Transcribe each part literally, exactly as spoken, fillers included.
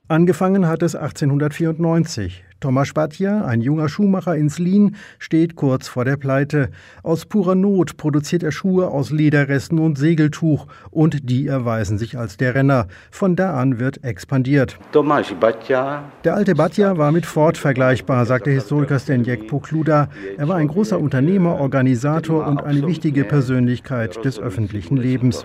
Angefangen hat es achtzehnhundertvierundneunzig. Tomasz Batya, ein junger Schuhmacher in Zlín, steht kurz vor der Pleite. Aus purer Not produziert er Schuhe aus Lederresten und Segeltuch und die erweisen sich als der Renner. Von da an wird expandiert. Tomasz Batya. Der alte Batya war mit Ford vergleichbar, sagt der Historiker Zdeněk Pokluda. Er war ein großer Unternehmer, Organisator und eine wichtige Persönlichkeit des öffentlichen Lebens.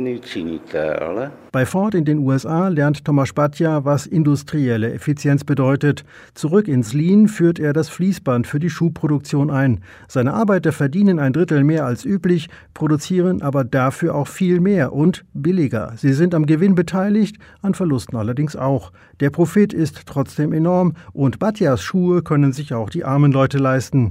Bei Ford in den U S A lernt Tomasz Batya, was industrielle Effizienz bedeutet. Zurück in Zlín führt er das Fließband für die Schuhproduktion ein. Seine Arbeiter verdienen ein Drittel mehr als üblich, produzieren aber dafür auch viel mehr und billiger. Sie sind am Gewinn beteiligt, an Verlusten allerdings auch. Der Profit ist trotzdem enorm und Batyas Schuhe können sich auch die armen Leute leisten.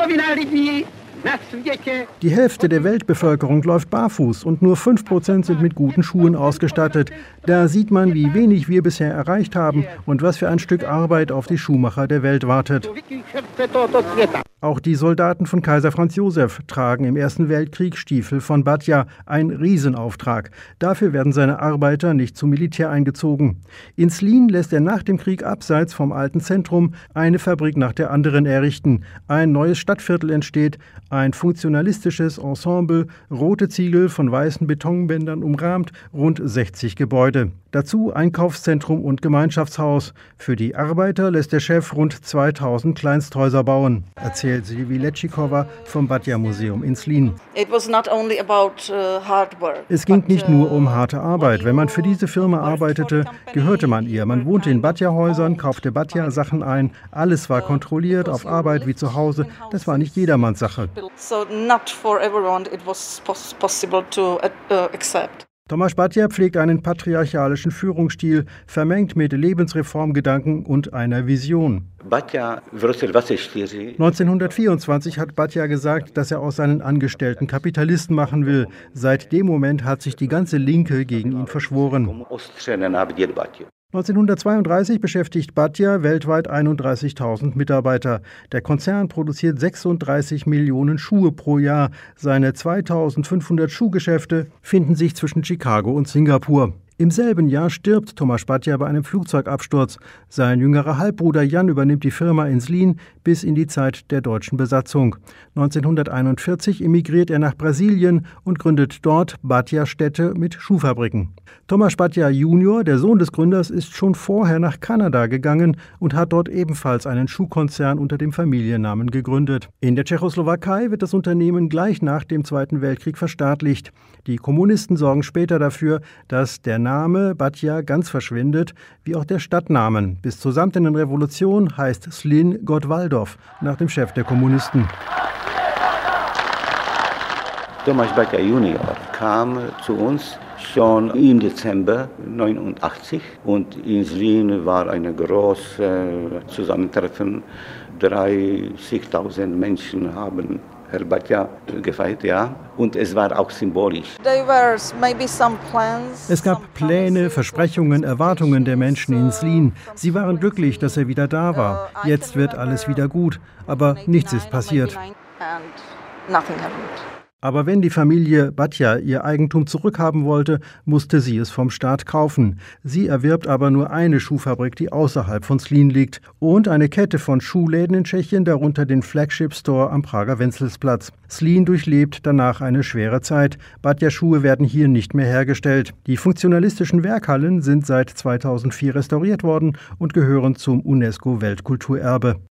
Die Hälfte der Weltbevölkerung läuft barfuß und nur fünf Prozent sind mit guten Schuhen ausgestattet. Da sieht man, wie wenig wir bisher erreicht haben und was für ein Stück Arbeit auf die Schuhmacher der Welt wartet. Auch die Soldaten von Kaiser Franz Josef tragen im Ersten Weltkrieg Stiefel von Batya, ein Riesenauftrag. Dafür werden seine Arbeiter nicht zum Militär eingezogen. In Zlín lässt er nach dem Krieg abseits vom alten Zentrum eine Fabrik nach der anderen errichten. Ein neues Stadtviertel entsteht, ein funktionalistisches Ensemble, rote Ziegel von weißen Betonbändern umrahmt, rund sechzig Gebäude. Dazu Einkaufszentrum und Gemeinschaftshaus. Für die Arbeiter lässt der Chef rund zweitausend Kleinsthäuser bauen, erzählt Silvi Lecikova vom Batya-Museum in Zlín. Es ging nicht nur um harte Arbeit. Wenn man für diese Firma arbeitete, gehörte man ihr. Man wohnte in Batya-Häusern, kaufte Batya-Sachen ein. Alles war kontrolliert, auf Arbeit wie zu Hause. Das war nicht jedermanns Sache. Tomasz Batya pflegt einen patriarchalischen Führungsstil, vermengt mit Lebensreformgedanken und einer Vision. neunzehnhundertvierundzwanzig hat Batya gesagt, dass er aus seinen Angestellten Kapitalisten machen will. Seit dem Moment hat sich die ganze Linke gegen ihn verschworen. neunzehnhundertzweiunddreißig beschäftigt Batya weltweit einunddreißigtausend Mitarbeiter. Der Konzern produziert sechsunddreißig Millionen Schuhe pro Jahr. Seine zweitausendfünfhundert Schuhgeschäfte finden sich zwischen Chicago und Singapur. Im selben Jahr stirbt Tomasz Batya bei einem Flugzeugabsturz. Sein jüngerer Halbbruder Jan übernimmt die Firma in Zlín bis in die Zeit der deutschen Besatzung. neunzehnhunderteinundvierzig emigriert er nach Brasilien und gründet dort Batya-Städte mit Schuhfabriken. Tomasz Batya Junior, der Sohn des Gründers, ist schon vorher nach Kanada gegangen und hat dort ebenfalls einen Schuhkonzern unter dem Familiennamen gegründet. In der Tschechoslowakei wird das Unternehmen gleich nach dem Zweiten Weltkrieg verstaatlicht. Die Kommunisten sorgen später dafür, dass der Name Batya ganz verschwindet, wie auch der Stadtnamen. Bis zur Samtenen Revolution heißt Zlín Gott Waldorf, nach dem Chef der Kommunisten. Tomasz Batya Junior kam zu uns schon im Dezember neunundachtzig und in Zlín war ein großes Zusammentreffen. dreißigtausend Menschen haben Herr Batya gefeiert, ja. Und es war auch symbolisch. Es gab Pläne, Versprechungen, Erwartungen der Menschen in Zlín. Sie waren glücklich, dass er wieder da war. Jetzt wird alles wieder gut. Aber nichts ist passiert. Aber wenn die Familie Batya ihr Eigentum zurückhaben wollte, musste sie es vom Staat kaufen. Sie erwirbt aber nur eine Schuhfabrik, die außerhalb von Zlín liegt, und eine Kette von Schuhläden in Tschechien, darunter den Flagship Store am Prager Wenzelsplatz. Zlín durchlebt danach eine schwere Zeit. Batya-Schuhe werden hier nicht mehr hergestellt. Die funktionalistischen Werkhallen sind seit zweitausendvier restauriert worden und gehören zum UNESCO-Weltkulturerbe.